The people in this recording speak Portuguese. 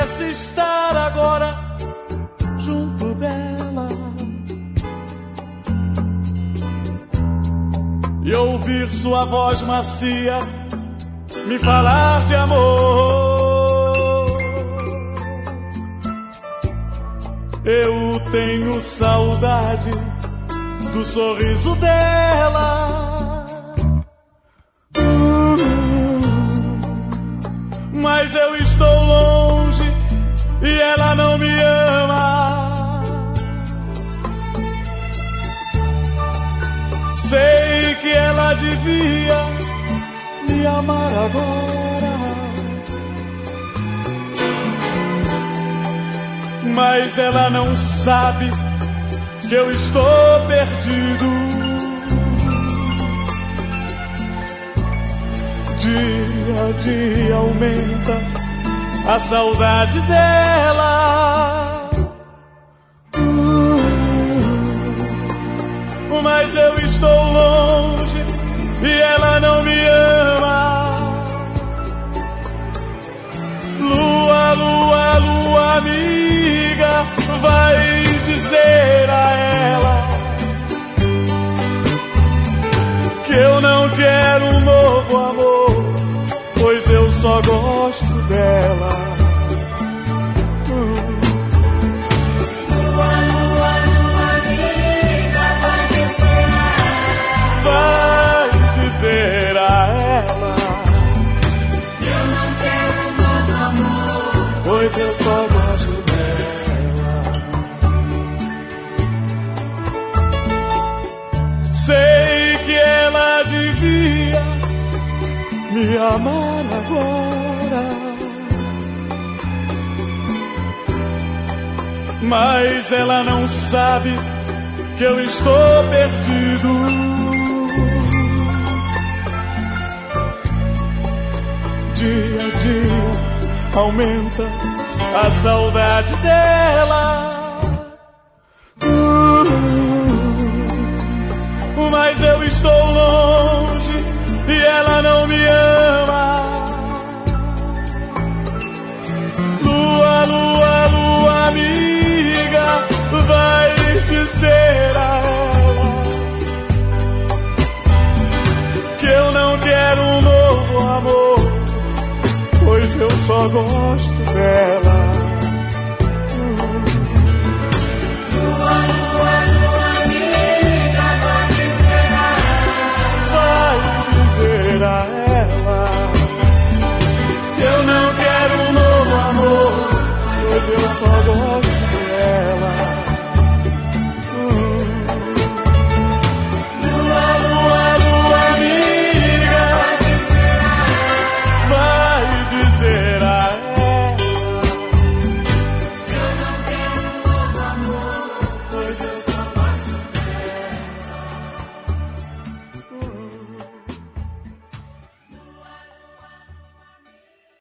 pudesse estar agora junto dela e ouvir sua voz macia me falar de amor. Eu tenho saudade do sorriso dela, mas eu estou longe e ela não me ama. Sei que ela devia me amar agora, mas ela não sabe que eu estou perdido. Dia a dia aumenta a saudade dela, mas eu estou longe e ela não me ama. Lua, lua, lua amiga, vai dizer a ela que eu não quero um novo amor, pois eu só gosto dela. Lua, lua, lua amiga, vai dizer a ela que eu não quero um novo amor, pois eu só gosto dela. Sei que ela devia me amar agora, mas ela não sabe que eu estou perdido. Dia a dia aumenta a saudade dela, mas eu estou longe e ela não me ama. Lua, lua, lua amiga, vai dizer a ela que eu não quero um novo amor, pois eu só gosto dela.